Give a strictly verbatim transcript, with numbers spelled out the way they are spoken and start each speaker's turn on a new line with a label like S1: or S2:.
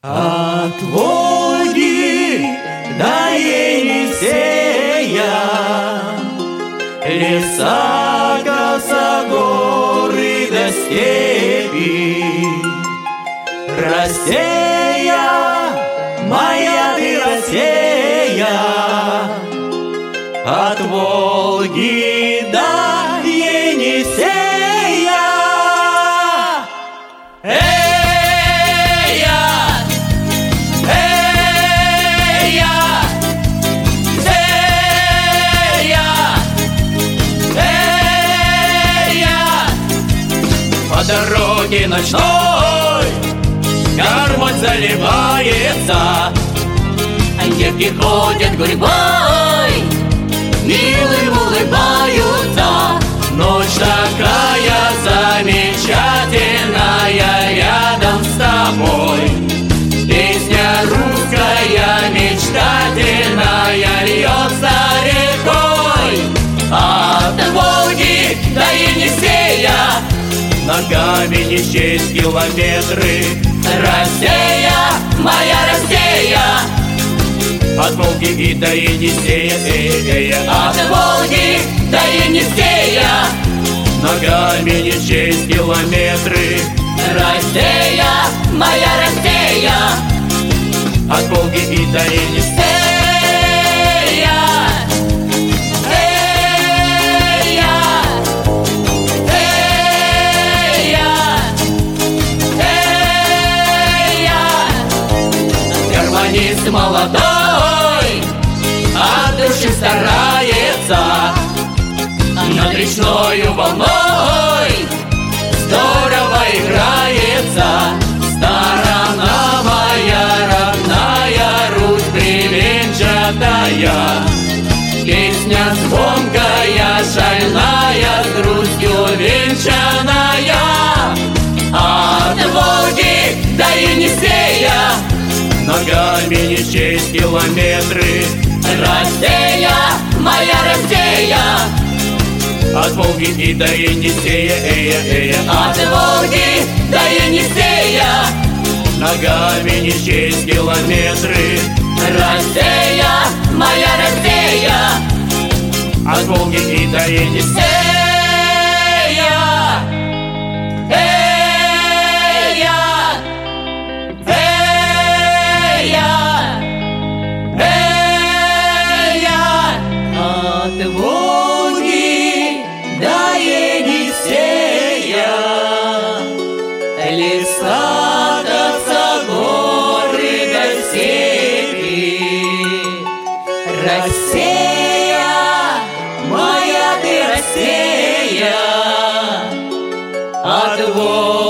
S1: От Волги до Енисея, леса, косогоры до степи. Россия, моя ты Россия, от Волги до Енисея. По дороге ночной гармонь заливается, девки ходят гурьбой, милым улыбаются. Ночь такая замечательная рядом с тобой. Песня русская мечтательная льется рекой. От Волги до Енисея ногами не счесть километры. Россия, моя Россия, от Волги и до Енисея. От Волги до Енисея ногами не счесть километры. Россия, моя Россия, от Волги и до Енисея. Гармонист молодой от души старается, над речною волной здорово играется. Сторона моя родная, Русь бревенчатая, песня звонкая, шальная, с грустью венчаная. От Волги до Енисея ногами не счесть километры. Россия, моя Россия, от Волги и до Енисея. От Волги до Енисея ногами не счесть километры. Россия, моя Россия, от Волги и до Енисея. От Волги до Енисея, леса, косогоры до степи. Россия, моя ты Россия, от Волги